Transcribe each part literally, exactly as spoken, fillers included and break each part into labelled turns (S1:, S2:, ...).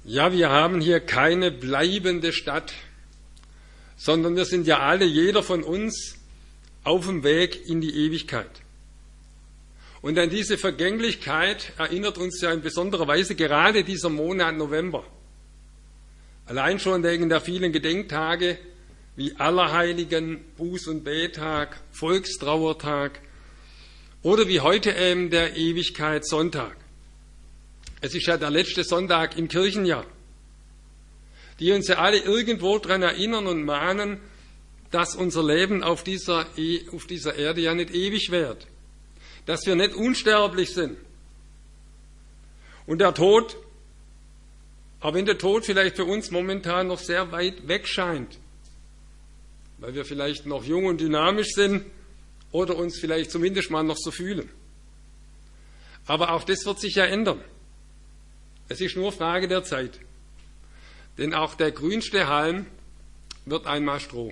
S1: Ja, wir haben hier keine bleibende Stadt, sondern wir sind ja alle, jeder von uns, auf dem Weg in die Ewigkeit. Und an diese Vergänglichkeit erinnert uns ja in besonderer Weise gerade dieser Monat November. Allein schon wegen der vielen Gedenktage wie Allerheiligen, Buß- und Bettag, Volkstrauertag oder wie heute eben der Ewigkeitssonntag. Es ist ja der letzte Sonntag im Kirchenjahr, die uns ja alle irgendwo daran erinnern und mahnen, dass unser Leben auf dieser, auf dieser Erde ja nicht ewig währt, dass wir nicht unsterblich sind. Und der Tod, auch wenn der Tod vielleicht für uns momentan noch sehr weit weg scheint, weil wir vielleicht noch jung und dynamisch sind oder uns vielleicht zumindest mal noch so fühlen. Aber auch das wird sich ja ändern. Es ist nur Frage der Zeit. Denn auch der grünste Halm wird einmal Stroh.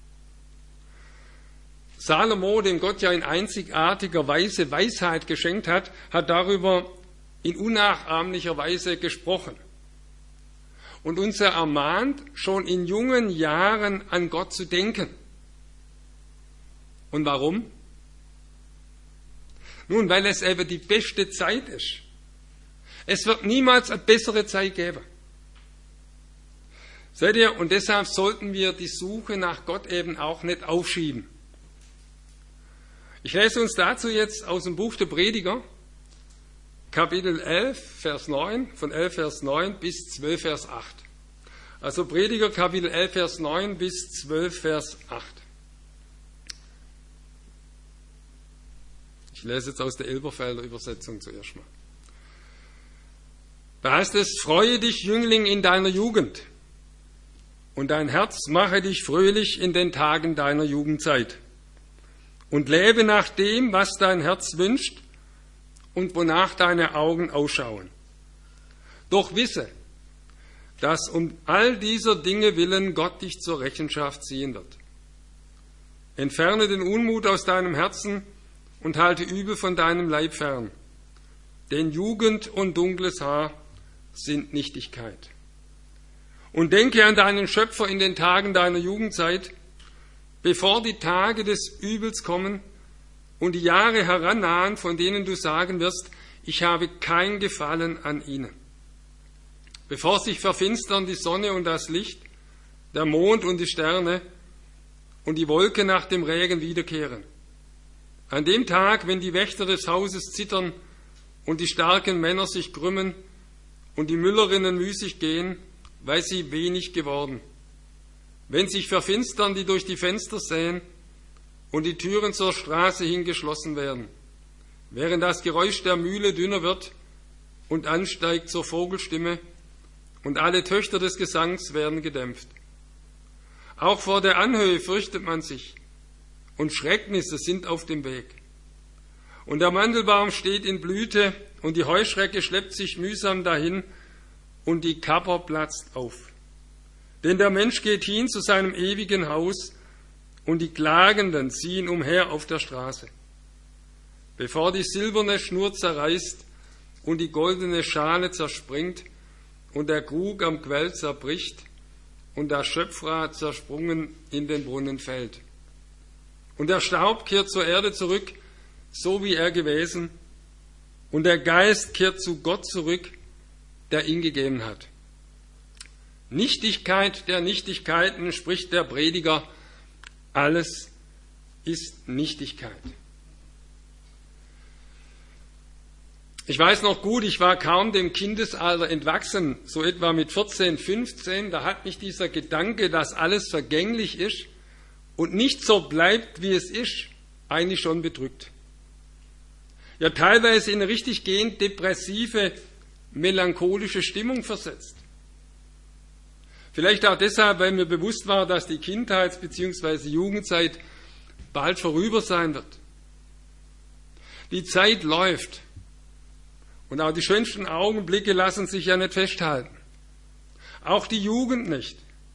S1: Salomo, dem Gott ja in einzigartiger Weise Weisheit geschenkt hat, hat darüber in unnachahmlicher Weise gesprochen. Und uns ermahnt, schon in jungen Jahren an Gott zu denken. Und warum? Nun, weil es eben die beste Zeit ist. Es wird niemals eine bessere Zeit geben. Seht ihr, und deshalb sollten wir die Suche nach Gott eben auch nicht aufschieben. Ich lese uns dazu jetzt aus dem Buch der Prediger, Kapitel elf, Vers neun, von elf, Vers neun bis zwölf, Vers acht. Also Prediger, Kapitel elf, Vers neun bis zwölf, Vers acht. Ich lese jetzt aus der Elberfelder Übersetzung zuerst mal. Da heißt es, freue dich, Jüngling, in deiner Jugend, und dein Herz mache dich fröhlich in den Tagen deiner Jugendzeit. Und lebe nach dem, was dein Herz wünscht und wonach deine Augen ausschauen. Doch wisse, dass um all dieser Dinge willen Gott dich zur Rechenschaft ziehen wird. Entferne den Unmut aus deinem Herzen und halte Übel von deinem Leib fern. Denn Jugend und dunkles Haar sind Nichtigkeit. Und denke an deinen Schöpfer in den Tagen deiner Jugendzeit, bevor die Tage des Übels kommen und die Jahre herannahen, von denen du sagen wirst, ich habe kein Gefallen an ihnen. Bevor sich verfinstern die Sonne und das Licht, der Mond und die Sterne und die Wolken nach dem Regen wiederkehren. An dem Tag, wenn die Wächter des Hauses zittern und die starken Männer sich krümmen und die Müllerinnen müßig gehen, weil sie wenig geworden. Wenn sich verfinstern, die durch die Fenster säen und die Türen zur Straße hingeschlossen werden, während das Geräusch der Mühle dünner wird und ansteigt zur Vogelstimme und alle Töchter des Gesangs werden gedämpft. Auch vor der Anhöhe fürchtet man sich und Schrecknisse sind auf dem Weg. Und der Mandelbaum steht in Blüte und die Heuschrecke schleppt sich mühsam dahin und die Kapper platzt auf. Denn der Mensch geht hin zu seinem ewigen Haus und die Klagenden ziehen umher auf der Straße. Bevor die silberne Schnur zerreißt und die goldene Schale zerspringt und der Krug am Quell zerbricht und das Schöpfrad zersprungen in den Brunnen fällt. Und der Staub kehrt zur Erde zurück, so wie er gewesen, und der Geist kehrt zu Gott zurück, der ihn gegeben hat. Nichtigkeit der Nichtigkeiten, spricht der Prediger, alles ist Nichtigkeit. Ich weiß noch gut, ich war kaum dem Kindesalter entwachsen, so etwa mit vierzehn, fünfzehn, da hat mich dieser Gedanke, dass alles vergänglich ist und nicht so bleibt, wie es ist, eigentlich schon bedrückt. Ja, teilweise in eine richtig gehend depressive, melancholische Stimmung versetzt. Vielleicht auch deshalb, weil mir bewusst war, dass die Kindheits- bzw. Jugendzeit bald vorüber sein wird. Die Zeit läuft und auch die schönsten Augenblicke lassen sich ja nicht festhalten. Auch die Jugend nicht.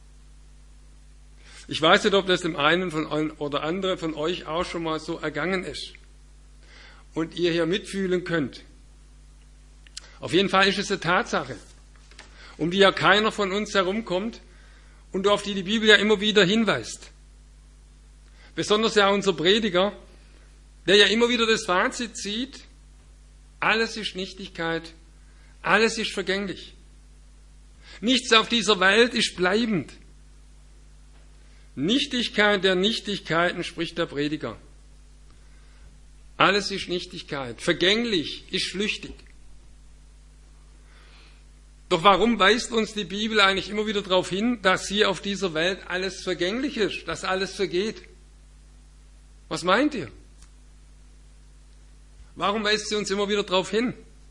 S1: Ich weiß nicht, ob das dem einen von oder anderen von euch auch schon mal so ergangen ist und ihr hier mitfühlen könnt. Auf jeden Fall ist es eine Tatsache. um die ja keiner von uns herumkommt und auf die die Bibel ja immer wieder hinweist. Besonders ja unser Prediger, der ja immer wieder das Fazit zieht, alles ist Nichtigkeit, alles ist vergänglich. Nichts auf dieser Welt ist bleibend. Nichtigkeit der Nichtigkeiten, spricht der Prediger. Alles ist Nichtigkeit, vergänglich, ist flüchtig. Doch warum weist uns die Bibel eigentlich immer wieder darauf hin, dass hier auf dieser Welt alles vergänglich ist, dass alles vergeht? Was meint ihr? Warum weist sie uns immer wieder darauf hin?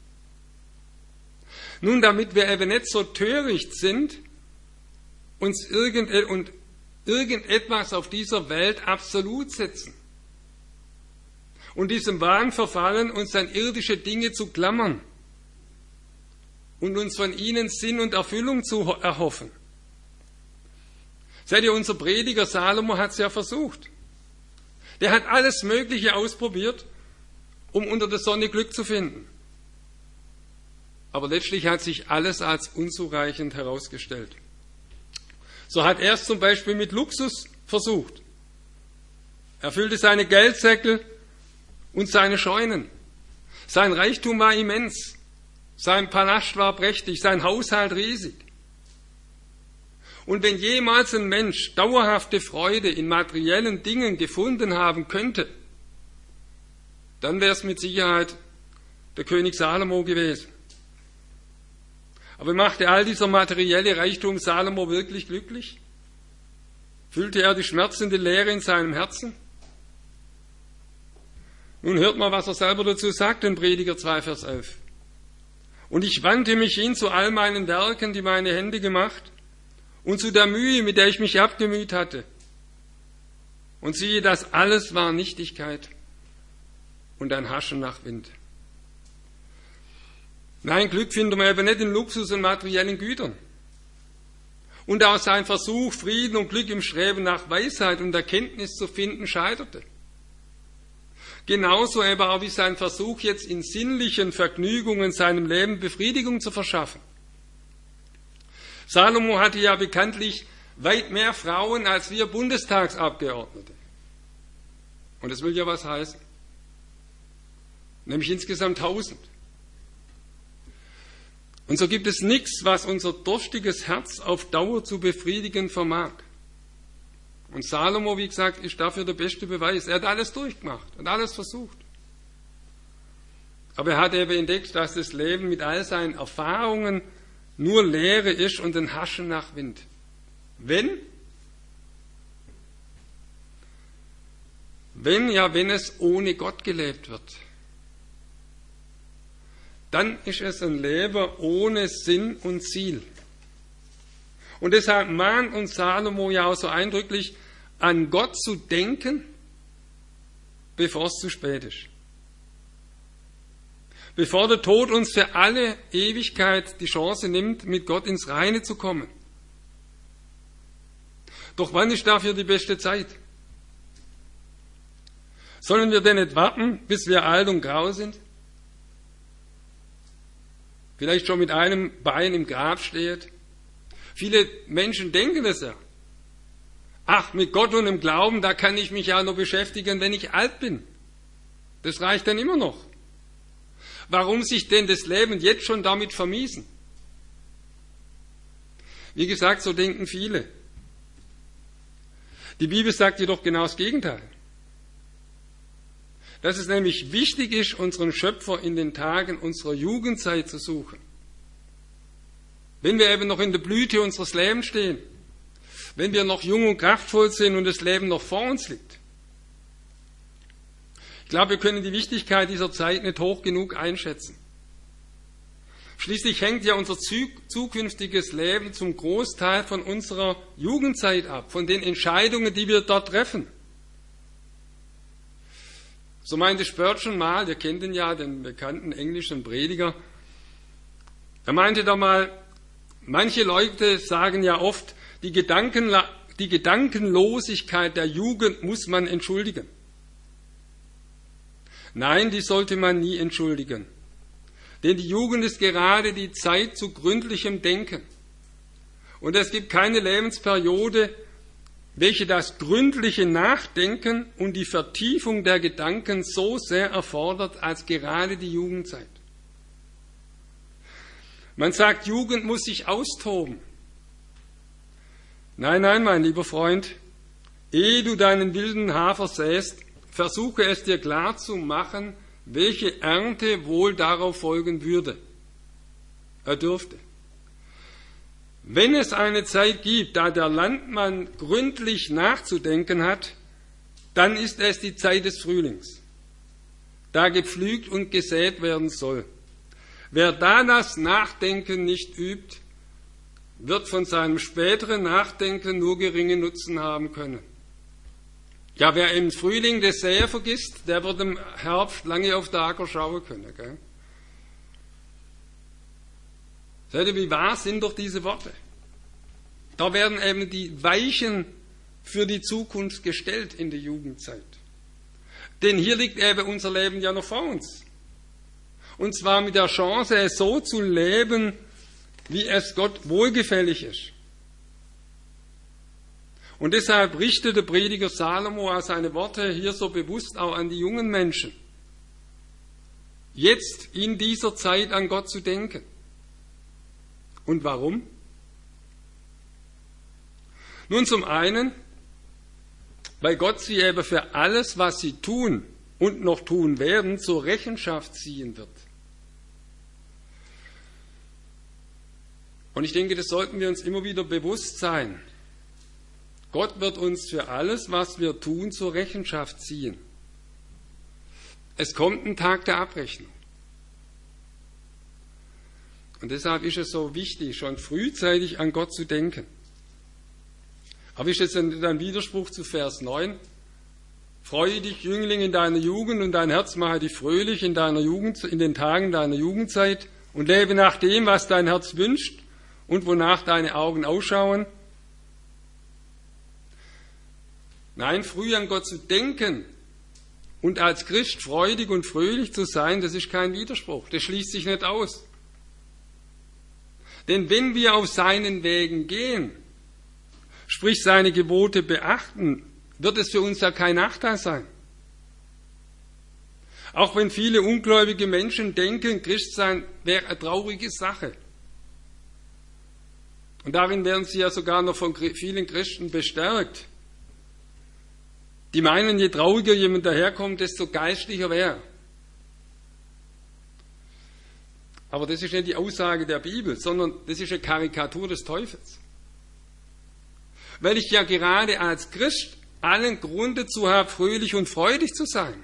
S1: Nun, damit wir eben nicht so töricht sind, uns irgend, und irgendetwas auf dieser Welt absolut setzen und diesem Wahn verfallen, uns an irdische Dinge zu klammern und uns von ihnen Sinn und Erfüllung zu erhoffen. Seht ihr, unser Prediger Salomo hat es ja versucht. Der hat alles Mögliche ausprobiert, um unter der Sonne Glück zu finden. Aber letztlich hat sich alles als unzureichend herausgestellt. So hat er es zum Beispiel mit Luxus versucht. Er füllte seine Geldsäcke und seine Scheunen. Sein Reichtum war immens. Sein Palast war prächtig, sein Haushalt riesig. Und wenn jemals ein Mensch dauerhafte Freude in materiellen Dingen gefunden haben könnte, dann wäre es mit Sicherheit der König Salomo gewesen. Aber machte all dieser materielle Reichtum Salomo wirklich glücklich? Fühlte er die schmerzende Leere in seinem Herzen? Nun hört mal, was er selber dazu sagt in Prediger zwei, Vers elf. Und ich wandte mich hin zu all meinen Werken, die meine Hände gemacht, und zu der Mühe, mit der ich mich abgemüht hatte. Und siehe, das alles war Nichtigkeit und ein Haschen nach Wind. Nein, Glück finden wir eben nicht in Luxus und materiellen Gütern. Und auch sein Versuch, Frieden und Glück im Streben nach Weisheit und Erkenntnis zu finden, scheiterte. Genauso eben auch wie sein Versuch, jetzt in sinnlichen Vergnügungen seinem Leben Befriedigung zu verschaffen. Salomo hatte ja bekanntlich weit mehr Frauen als wir Bundestagsabgeordnete. Und das will ja was heißen. Nämlich insgesamt tausend. Und so gibt es nichts, was unser durstiges Herz auf Dauer zu befriedigen vermag. Und Salomo, wie gesagt, ist dafür der beste Beweis. Er hat alles durchgemacht und alles versucht. Aber er hat eben entdeckt, dass das Leben mit all seinen Erfahrungen nur Leere ist und ein Haschen nach Wind. Wenn? Wenn, ja, wenn es ohne Gott gelebt wird. Dann ist es ein Leben ohne Sinn und Ziel. Und deshalb mahnt uns Salomo ja auch so eindrücklich, an Gott zu denken, bevor es zu spät ist. Bevor der Tod uns für alle Ewigkeit die Chance nimmt, mit Gott ins Reine zu kommen. Doch wann ist dafür die beste Zeit? Sollen wir denn nicht warten, bis wir alt und grau sind? Vielleicht schon mit einem Bein im Grab steht? Viele Menschen denken es ja. Ach, mit Gott und dem Glauben, da kann ich mich ja nur beschäftigen, wenn ich alt bin. Das reicht dann immer noch. Warum sich denn das Leben jetzt schon damit vermiesen? Wie gesagt, so denken viele. Die Bibel sagt jedoch genau das Gegenteil. Dass es nämlich wichtig ist, unseren Schöpfer in den Tagen unserer Jugendzeit zu suchen. Wenn wir eben noch in der Blüte unseres Lebens stehen, wenn wir noch jung und kraftvoll sind und das Leben noch vor uns liegt. Ich glaube, wir können die Wichtigkeit dieser Zeit nicht hoch genug einschätzen. Schließlich hängt ja unser zukünftiges Leben zum Großteil von unserer Jugendzeit ab, von den Entscheidungen, die wir dort treffen. So meinte Spurgeon mal, ihr kennt ihn ja, den bekannten englischen Prediger, er meinte da mal, manche Leute sagen ja oft, die, Gedanken, die Gedankenlosigkeit der Jugend muss man entschuldigen. Nein, die sollte man nie entschuldigen. Denn die Jugend ist gerade die Zeit zu gründlichem Denken, Und es gibt keine Lebensperiode, welche das gründliche Nachdenken und die Vertiefung der Gedanken so sehr erfordert als gerade die Jugendzeit. Man sagt, Jugend muss sich austoben. Nein, nein, mein lieber Freund, ehe du deinen wilden Hafer säst, versuche es dir klar zu machen, welche Ernte wohl darauf folgen würde. Er dürfte. Wenn es eine Zeit gibt, da der Landmann gründlich nachzudenken hat, dann ist es die Zeit des Frühlings, da gepflügt und gesät werden soll. Wer da das Nachdenken nicht übt, wird von seinem späteren Nachdenken nur geringen Nutzen haben können. Ja, wer im Frühling das Säen vergisst, der wird im Herbst lange auf den Acker schauen können. Gell? Seht ihr, wie wahr sind doch diese Worte? Da werden eben die Weichen für die Zukunft gestellt in der Jugendzeit. Denn hier liegt eben unser Leben ja noch vor uns. Und zwar mit der Chance, es so zu leben, wie es Gott wohlgefällig ist. Und deshalb richtet der Prediger Salomo auch seine Worte hier so bewusst auch an die jungen Menschen. Jetzt in dieser Zeit an Gott zu denken. Und warum? Nun zum einen, weil Gott sie eben für alles, was sie tun und noch tun werden, zur Rechenschaft ziehen wird. Und ich denke, das sollten wir uns immer wieder bewusst sein. Gott wird uns für alles, was wir tun, zur Rechenschaft ziehen. Es kommt ein Tag der Abrechnung. Und deshalb ist es so wichtig, schon frühzeitig an Gott zu denken. Aber ist jetzt ein Widerspruch zu Vers neun? Freue dich, Jüngling, in deiner Jugend, und dein Herz mache dich fröhlich in deiner Jugend, in den Tagen deiner Jugendzeit, und lebe nach dem, was dein Herz wünscht und wonach deine Augen ausschauen. Nein, früh an Gott zu denken und als Christ freudig und fröhlich zu sein, das ist kein Widerspruch, das schließt sich nicht aus. Denn wenn wir auf seinen Wegen gehen, sprich seine Gebote beachten, wird es für uns ja kein Nachteil sein. Auch wenn viele ungläubige Menschen denken, Christsein wäre eine traurige Sache. Und darin werden sie ja sogar noch von vielen Christen bestärkt. Die meinen, je trauriger jemand daherkommt, desto geistlicher wäre. Aber das ist nicht die Aussage der Bibel, sondern das ist eine Karikatur des Teufels. Weil ich ja gerade als Christ allen Grund dazu habe, fröhlich und freudig zu sein.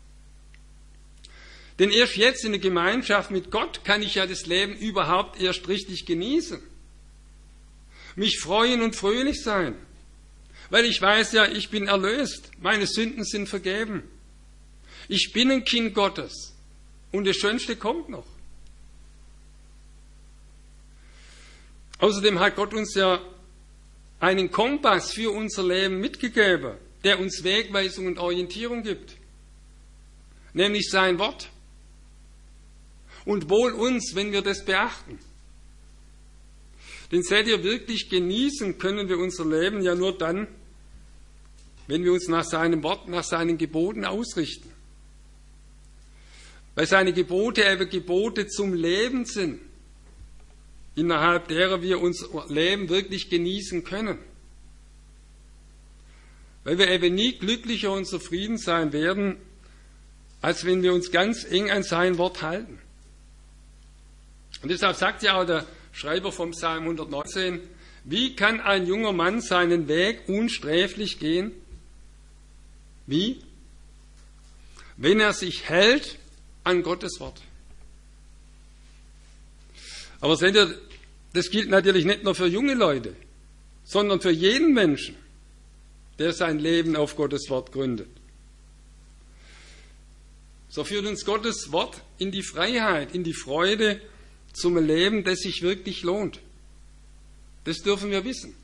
S1: Denn erst jetzt in der Gemeinschaft mit Gott kann ich ja das Leben überhaupt erst richtig genießen. Mich freuen und fröhlich sein. Weil ich weiß ja, ich bin erlöst. Meine Sünden sind vergeben. Ich bin ein Kind Gottes. Und das Schönste kommt noch. Außerdem hat Gott uns ja einen Kompass für unser Leben mitgegeben, der uns Wegweisung und Orientierung gibt. Nämlich sein Wort. Und wohl uns, wenn wir das beachten. Denn seht ihr, wirklich genießen können wir unser Leben ja nur dann, wenn wir uns nach seinem Wort, nach seinen Geboten ausrichten. Weil seine Gebote eben Gebote zum Leben sind, innerhalb derer wir unser Leben wirklich genießen können. Weil wir eben nie glücklicher und zufrieden sein werden, als wenn wir uns ganz eng an sein Wort halten. Und deshalb sagt ja auch der Schreiber vom Psalm hundertneunzehn, wie kann ein junger Mann seinen Weg unsträflich gehen? Wie? Wenn er sich hält an Gottes Wort. Aber seht ihr, das gilt natürlich nicht nur für junge Leute, sondern für jeden Menschen, der sein Leben auf Gottes Wort gründet. So führt uns Gottes Wort in die Freiheit, in die Freude zum Leben, das sich wirklich lohnt. Das dürfen wir wissen.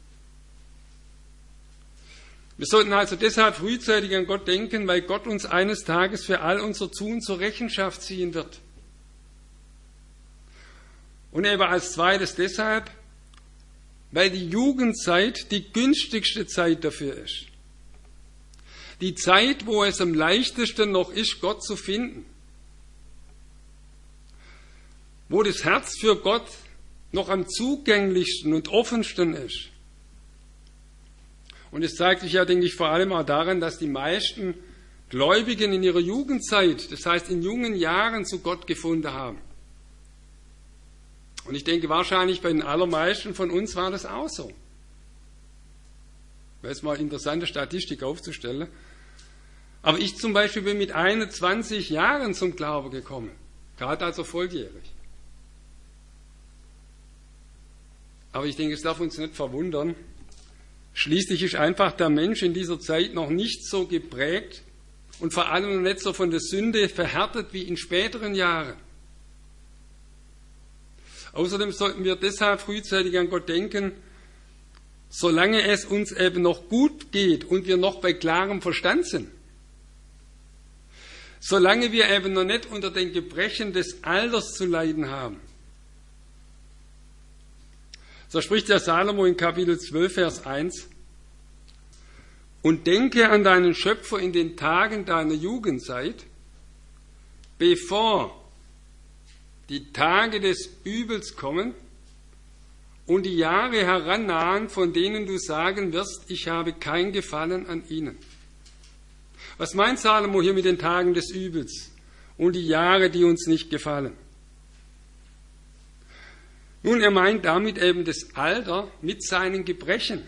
S1: Wir sollten also deshalb frühzeitig an Gott denken, weil Gott uns eines Tages für all unser Tun zur Rechenschaft ziehen wird. Und eben als zweites deshalb, weil die Jugendzeit die günstigste Zeit dafür ist. Die Zeit, wo es am leichtesten noch ist, Gott zu finden. Wo das Herz für Gott noch am zugänglichsten und offensten ist. Und es zeigt sich ja, denke ich, vor allem auch daran, dass die meisten Gläubigen in ihrer Jugendzeit, das heißt in jungen Jahren, zu Gott gefunden haben. Und ich denke, wahrscheinlich bei den allermeisten von uns war das auch so. Wäre jetzt mal eine interessante Statistik aufzustellen. Aber ich zum Beispiel bin mit einundzwanzig Jahren zum Glauben gekommen, gerade also volljährig. Aber ich denke, es darf uns nicht verwundern. Schließlich ist einfach der Mensch in dieser Zeit noch nicht so geprägt und vor allem noch nicht so von der Sünde verhärtet wie in späteren Jahren. Außerdem sollten wir deshalb frühzeitig an Gott denken, solange es uns eben noch gut geht und wir noch bei klarem Verstand sind. Solange wir eben noch nicht unter den Gebrechen des Alters zu leiden haben. So spricht der Salomo in Kapitel zwölf, Vers eins. Und denke an deinen Schöpfer in den Tagen deiner Jugendzeit, bevor die Tage des Übels kommen und die Jahre herannahen, von denen du sagen wirst, ich habe kein Gefallen an ihnen. Was meint Salomo hier mit den Tagen des Übels und die Jahre, die uns nicht gefallen? Nun, er meint damit eben das Alter mit seinen Gebrechen.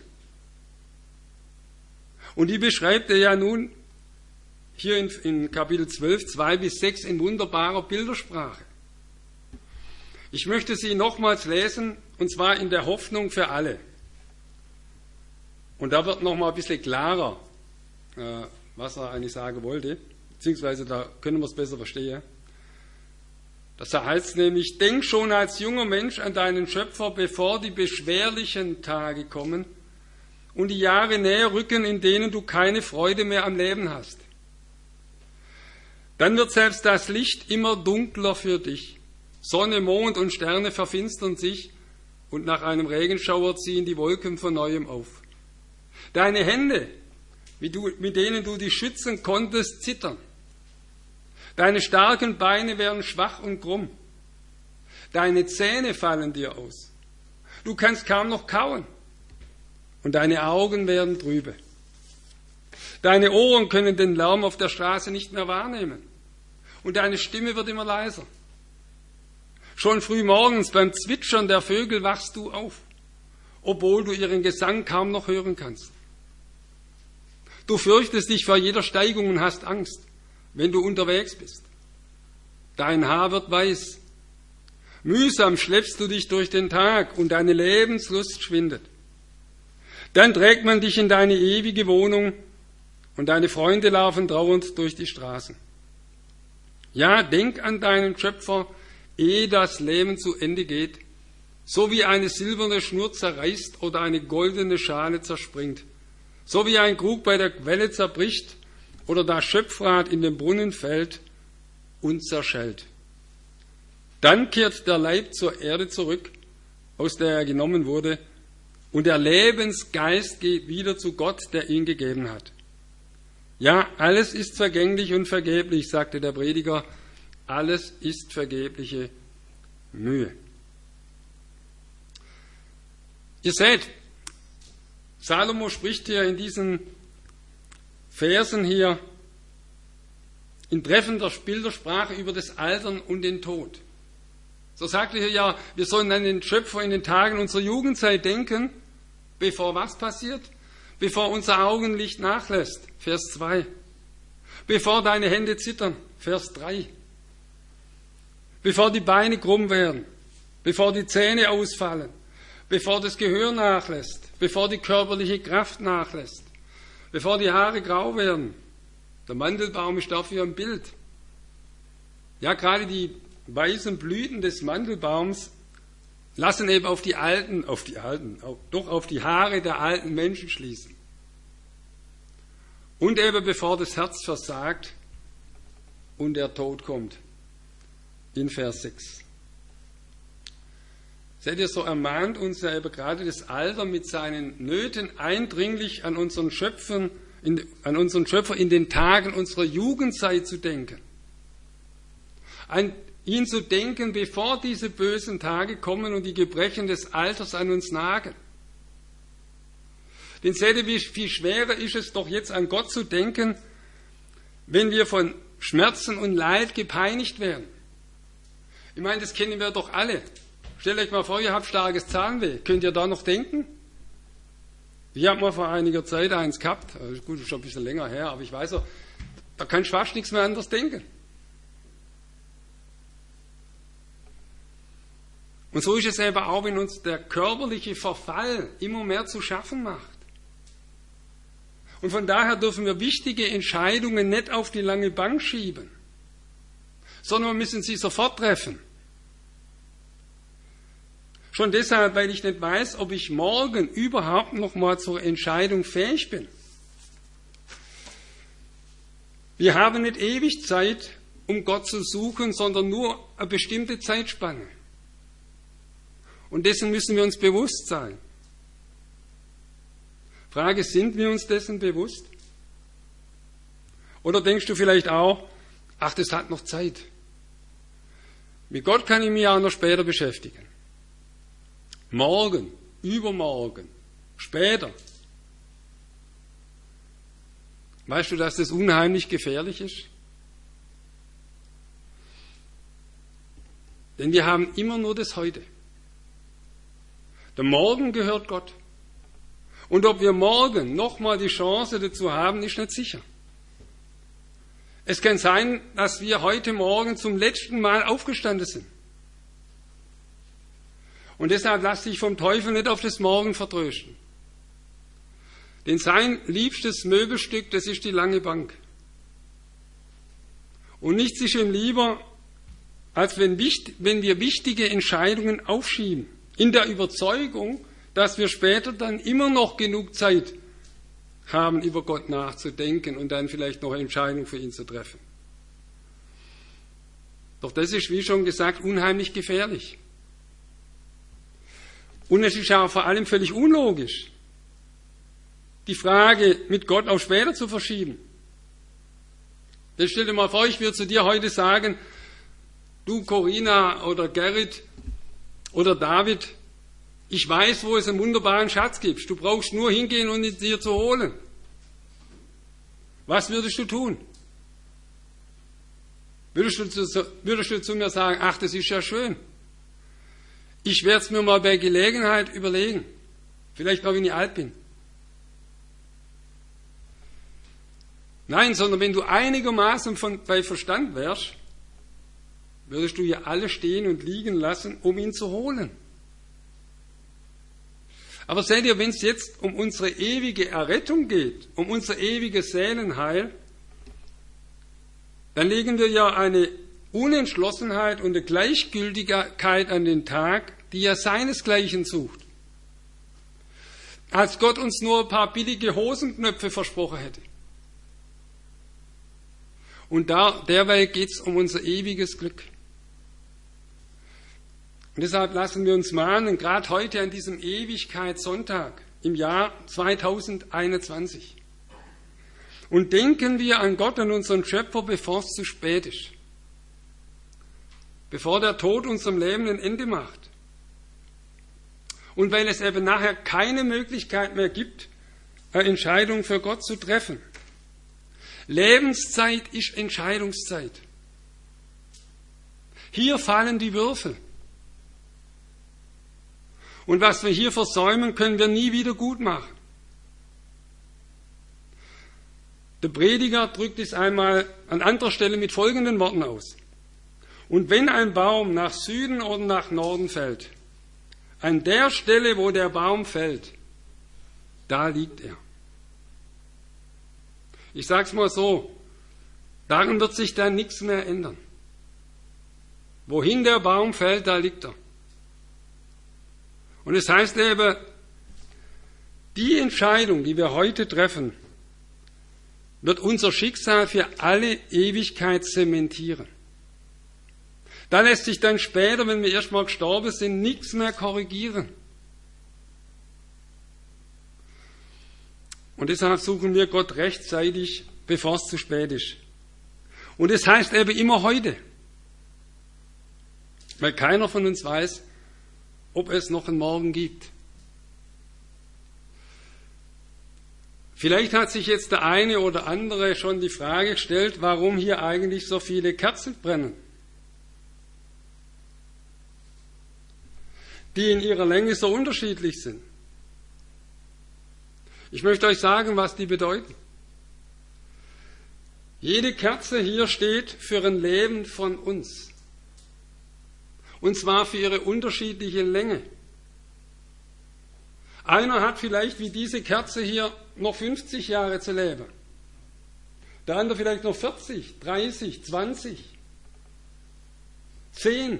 S1: Und die beschreibt er ja nun hier in, in Kapitel zwölf, zwei bis sechs in wunderbarer Bildersprache. Ich möchte sie nochmals lesen, und zwar in der Hoffnung für alle. Und da wird nochmal ein bisschen klarer, äh, was er eigentlich sagen wollte, beziehungsweise da können wir es besser verstehen. Das heißt nämlich, denk schon als junger Mensch an deinen Schöpfer, bevor die beschwerlichen Tage kommen und die Jahre näher rücken, in denen du keine Freude mehr am Leben hast. Dann wird selbst das Licht immer dunkler für dich. Sonne, Mond und Sterne verfinstern sich und nach einem Regenschauer ziehen die Wolken von neuem auf. Deine Hände, wie du, mit denen du dich schützen konntest, zittern. Deine starken Beine werden schwach und krumm. Deine Zähne fallen dir aus. Du kannst kaum noch kauen. Und deine Augen werden trübe. Deine Ohren können den Lärm auf der Straße nicht mehr wahrnehmen. Und deine Stimme wird immer leiser. Schon früh morgens beim Zwitschern der Vögel wachst du auf, obwohl du ihren Gesang kaum noch hören kannst. Du fürchtest dich vor jeder Steigung und hast Angst, wenn du unterwegs bist. Dein Haar wird weiß. Mühsam schleppst du dich durch den Tag und deine Lebenslust schwindet. Dann trägt man dich in deine ewige Wohnung und deine Freunde laufen trauernd durch die Straßen. Ja, denk an deinen Schöpfer, ehe das Leben zu Ende geht, so wie eine silberne Schnur zerreißt oder eine goldene Schale zerspringt, so wie ein Krug bei der Quelle zerbricht oder das Schöpfrad in den Brunnen fällt und zerschellt. Dann kehrt der Leib zur Erde zurück, aus der er genommen wurde, und der Lebensgeist geht wieder zu Gott, der ihn gegeben hat. Ja, alles ist vergänglich und vergeblich, sagte der Prediger, alles ist vergebliche Mühe. Ihr seht, Salomo spricht hier in diesen Versen hier in treffender Bildersprache über das Altern und den Tod. So sagt er hier ja, wir sollen an den Schöpfer in den Tagen unserer Jugendzeit denken, bevor was passiert? Bevor unser Augenlicht nachlässt, Vers zwei. Bevor deine Hände zittern, Vers drei. Bevor die Beine krumm werden, bevor die Zähne ausfallen, bevor das Gehör nachlässt, bevor die körperliche Kraft nachlässt, bevor die Haare grau werden. Der Mandelbaum ist dafür ein Bild. Ja, gerade die weißen Blüten des Mandelbaums lassen eben auf die alten, auf die alten, auf, doch auf die Haare der alten Menschen schließen. Und eben bevor das Herz versagt und der Tod kommt. In Vers sechs. Seht ihr, so ermahnt uns ja eben gerade das Alter mit seinen Nöten eindringlich an unseren Schöpfern, in, an unseren Schöpfer in den Tagen unserer Jugendzeit zu denken. An ihn zu denken, bevor diese bösen Tage kommen und die Gebrechen des Alters an uns nagen. Denn seht ihr, wie viel schwerer ist es doch jetzt an Gott zu denken, wenn wir von Schmerzen und Leid gepeinigt werden. Ich meine, das kennen wir doch alle. Stellt euch mal vor, ihr habt starkes Zahnweh. Könnt ihr da noch denken? Ich habe mal vor einiger Zeit eins gehabt. Also gut, ist schon ein bisschen länger her, aber ich weiß auch, da kannst du fast nichts mehr anderes denken. Und so ist es eben auch, wenn uns der körperliche Verfall immer mehr zu schaffen macht. Und von daher dürfen wir wichtige Entscheidungen nicht auf die lange Bank schieben, sondern wir müssen sie sofort treffen. Schon deshalb, weil ich nicht weiß, ob ich morgen überhaupt noch mal zur Entscheidung fähig bin. Wir haben nicht ewig Zeit, um Gott zu suchen, sondern nur eine bestimmte Zeitspanne. Und dessen müssen wir uns bewusst sein. Frage, sind wir uns dessen bewusst? Oder denkst du vielleicht auch, ach, das hat noch Zeit. Mit Gott kann ich mich auch noch später beschäftigen. Morgen, übermorgen, später. Weißt du, dass das unheimlich gefährlich ist? Denn wir haben immer nur das Heute. Der Morgen gehört Gott. Und ob wir morgen nochmal die Chance dazu haben, ist nicht sicher. Es kann sein, dass wir heute Morgen zum letzten Mal aufgestanden sind. Und deshalb lass dich vom Teufel nicht auf das Morgen vertrösten. Denn sein liebstes Möbelstück, das ist die lange Bank. Und nichts ist ihm lieber, als wenn, wenn wir wichtige Entscheidungen aufschieben. In der Überzeugung, dass wir später dann immer noch genug Zeit haben, über Gott nachzudenken und dann vielleicht noch eine Entscheidung für ihn zu treffen. Doch das ist, wie schon gesagt, unheimlich gefährlich. Und es ist auch vor allem völlig unlogisch, die Frage mit Gott auf später zu verschieben. Dann stell dir mal vor, ich würde zu dir heute sagen, du Corinna oder Gerrit oder David, ich weiß, wo es einen wunderbaren Schatz gibt. Du brauchst nur hingehen und ihn dir zu holen. Was würdest du tun? Würdest du zu, würdest du zu mir sagen, ach, das ist ja schön. Ich werde es mir mal bei Gelegenheit überlegen. Vielleicht auch, wenn ich alt bin. Nein, sondern wenn du einigermaßen von, bei Verstand wärst, würdest du ja alle stehen und liegen lassen, um ihn zu holen. Aber seht ihr, wenn es jetzt um unsere ewige Errettung geht, um unser ewiges Seelenheil, dann legen wir ja eine Unentschlossenheit und eine Gleichgültigkeit an den Tag, die ja seinesgleichen sucht. Als Gott uns nur ein paar billige Hosenknöpfe versprochen hätte. Und da, derweil geht es um unser ewiges Glück. Und deshalb lassen wir uns mahnen, gerade heute an diesem Ewigkeitssonntag im Jahr zweitausendeinundzwanzig. Und denken wir an Gott, an unseren Schöpfer, bevor es zu spät ist. Bevor der Tod unserem Leben ein Ende macht. Und weil es eben nachher keine Möglichkeit mehr gibt, eine Entscheidung für Gott zu treffen. Lebenszeit ist Entscheidungszeit. Hier fallen die Würfel. Und was wir hier versäumen, können wir nie wieder gut machen. Der Prediger drückt es einmal an anderer Stelle mit folgenden Worten aus. Und wenn ein Baum nach Süden oder nach Norden fällt, an der Stelle, wo der Baum fällt, da liegt er. Ich sage es mal so, daran wird sich dann nichts mehr ändern. Wohin der Baum fällt, da liegt er. Und es heißt eben, die Entscheidung, die wir heute treffen, wird unser Schicksal für alle Ewigkeit zementieren. Da lässt sich dann später, wenn wir erstmal gestorben sind, nichts mehr korrigieren. Und deshalb suchen wir Gott rechtzeitig, bevor es zu spät ist. Und es heißt eben immer heute, weil keiner von uns weiß, ob es noch einen Morgen gibt. Vielleicht hat sich jetzt der eine oder andere schon die Frage gestellt, warum hier eigentlich so viele Kerzen brennen, die in ihrer Länge so unterschiedlich sind. Ich möchte euch sagen, was die bedeuten. Jede Kerze hier steht für ein Leben von uns. Und zwar für ihre unterschiedliche Länge. Einer hat vielleicht wie diese Kerze hier noch fünfzig Jahre zu leben. Der andere vielleicht noch vierzig, dreißig, zwanzig, zehn.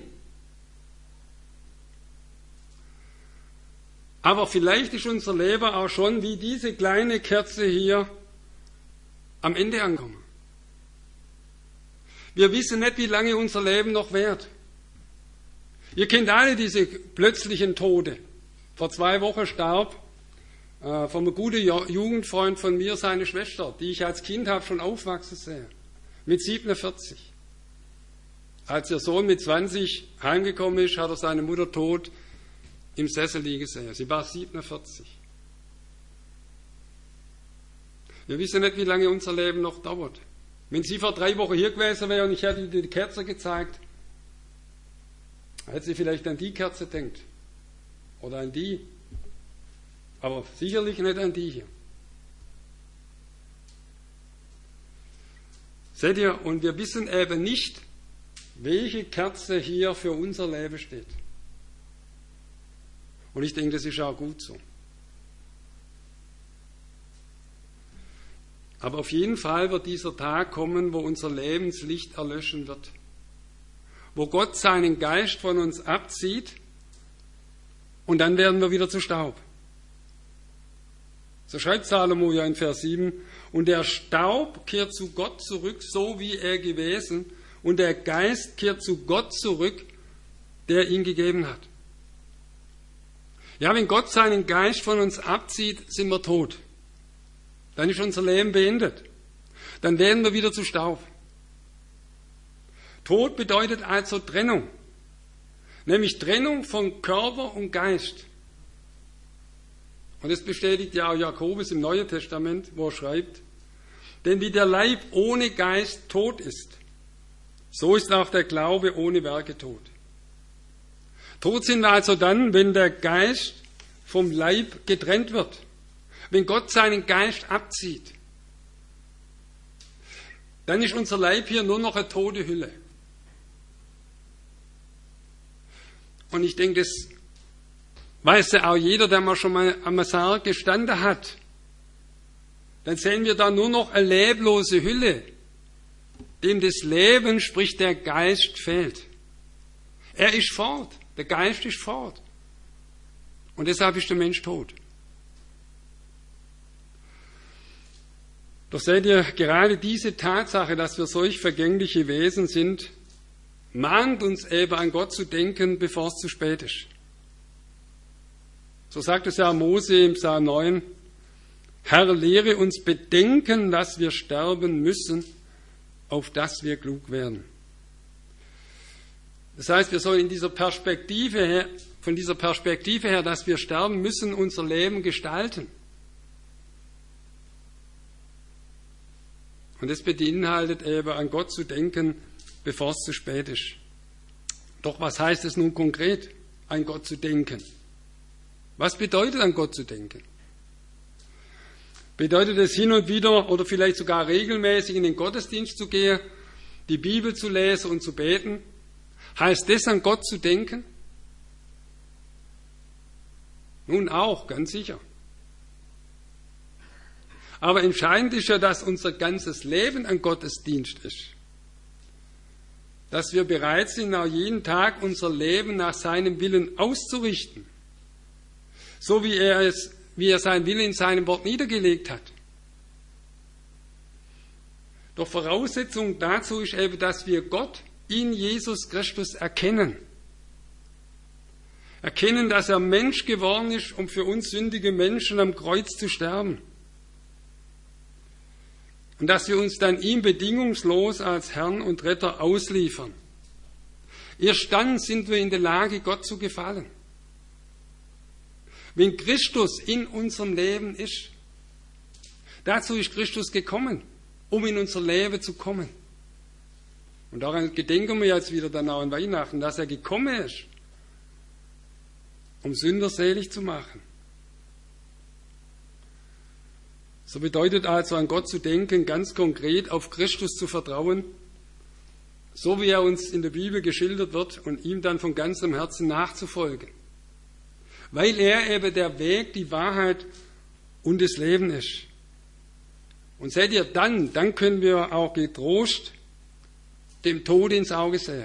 S1: Aber vielleicht ist unser Leben auch schon wie diese kleine Kerze hier am Ende angekommen. Wir wissen nicht, wie lange unser Leben noch währt. Ihr kennt alle diese plötzlichen Tode. Vor zwei Wochen starb äh, von einem guten Jugendfreund von mir seine Schwester, die ich als Kind habe schon aufwachsen sehen, mit siebenundvierzig. Als ihr Sohn mit zwanzig heimgekommen ist, hat er seine Mutter tot im Sessel liegen sehen. Sie war siebenundvierzig. Wir wissen nicht, wie lange unser Leben noch dauert. Wenn sie vor drei Wochen hier gewesen wäre und ich hätte ihr die Kerze gezeigt, hätte sie vielleicht an die Kerze denkt. Oder an die. Aber sicherlich nicht an die hier. Seht ihr, und wir wissen eben nicht, welche Kerze hier für unser Leben steht. Und ich denke, das ist auch gut so. Aber auf jeden Fall wird dieser Tag kommen, wo unser Lebenslicht erlöschen wird. Wo Gott seinen Geist von uns abzieht und dann werden wir wieder zu Staub. So schreibt Salomo ja in Vers sieben, und der Staub kehrt zu Gott zurück, so wie er gewesen, und der Geist kehrt zu Gott zurück, der ihn gegeben hat. Ja, wenn Gott seinen Geist von uns abzieht, sind wir tot. Dann ist unser Leben beendet. Dann werden wir wieder zu Staub. Tod bedeutet also Trennung. Nämlich Trennung von Körper und Geist. Und das bestätigt ja auch Jakobus im Neuen Testament, wo er schreibt, denn wie der Leib ohne Geist tot ist, so ist auch der Glaube ohne Werke tot. Tot sind wir also dann, wenn der Geist vom Leib getrennt wird. Wenn Gott seinen Geist abzieht, dann ist unser Leib hier nur noch eine tote Hülle. Und ich denke, das weiß ja auch jeder, der mal schon mal am Sarg gestanden hat. Dann sehen wir da nur noch eine leblose Hülle, dem das Leben, sprich der Geist, fehlt. Er ist fort, der Geist ist fort. Und deshalb ist der Mensch tot. Doch seht ihr, gerade diese Tatsache, dass wir solch vergängliche Wesen sind, mahnt uns eben an Gott zu denken, bevor es zu spät ist. So sagt es ja Mose im Psalm neun, Herr, lehre uns bedenken, dass wir sterben müssen, auf dass wir klug werden. Das heißt, wir sollen in dieser Perspektive her, von dieser Perspektive her, dass wir sterben müssen, unser Leben gestalten. Und das beinhaltet eben, an Gott zu denken, bevor es zu spät ist. Doch was heißt es nun konkret, an Gott zu denken? Was bedeutet, an Gott zu denken? Bedeutet es hin und wieder oder vielleicht sogar regelmäßig in den Gottesdienst zu gehen, die Bibel zu lesen und zu beten? Heißt das, an Gott zu denken? Nun auch, ganz sicher. Aber entscheidend ist ja, dass unser ganzes Leben ein Gottesdienst ist. Dass wir bereit sind, auch jeden Tag unser Leben nach seinem Willen auszurichten. So wie er es, wie er sein Wille in seinem Wort niedergelegt hat. Doch Voraussetzung dazu ist eben, dass wir Gott in Jesus Christus erkennen. Erkennen, dass er Mensch geworden ist, um für uns sündige Menschen am Kreuz zu sterben. Und dass wir uns dann ihm bedingungslos als Herrn und Retter ausliefern. Erst dann sind wir in der Lage, Gott zu gefallen. Wenn Christus in unserem Leben ist, dazu ist Christus gekommen, um in unser Leben zu kommen. Und daran gedenken wir jetzt wieder dann auch an Weihnachten, dass er gekommen ist, um Sünder selig zu machen. So bedeutet also, an Gott zu denken, ganz konkret auf Christus zu vertrauen, so wie er uns in der Bibel geschildert wird, und ihm dann von ganzem Herzen nachzufolgen. Weil er eben der Weg, die Wahrheit und das Leben ist. Und seht ihr, dann, dann können wir auch getrost dem Tod ins Auge sehen.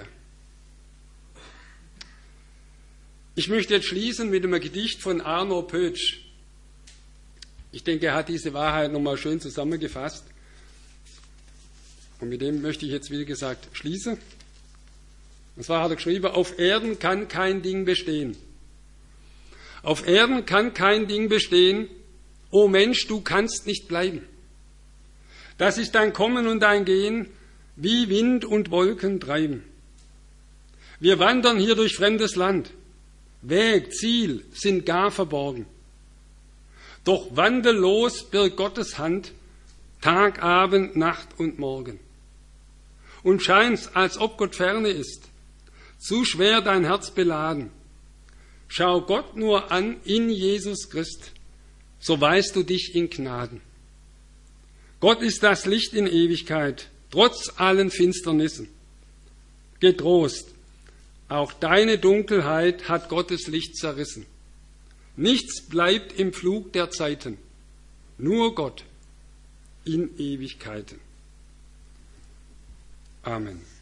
S1: Ich möchte jetzt schließen mit einem Gedicht von Arno Pötsch. Ich denke, er hat diese Wahrheit nochmal schön zusammengefasst. Und mit dem möchte ich jetzt, wie gesagt, schließen. Und zwar hat er geschrieben, auf Erden kann kein Ding bestehen. Auf Erden kann kein Ding bestehen. O Mensch, du kannst nicht bleiben. Das ist dein Kommen und dein Gehen, wie Wind und Wolken treiben. Wir wandern hier durch fremdes Land. Weg, Ziel sind gar verborgen. Doch wandellos birgt Gottes Hand, Tag, Abend, Nacht und Morgen. Und scheint's, als ob Gott ferne ist, zu schwer dein Herz beladen. Schau Gott nur an in Jesus Christ, so weißt du dich in Gnaden. Gott ist das Licht in Ewigkeit, trotz allen Finsternissen. Getrost, auch deine Dunkelheit hat Gottes Licht zerrissen. Nichts bleibt im Flug der Zeiten, nur Gott in Ewigkeiten. Amen.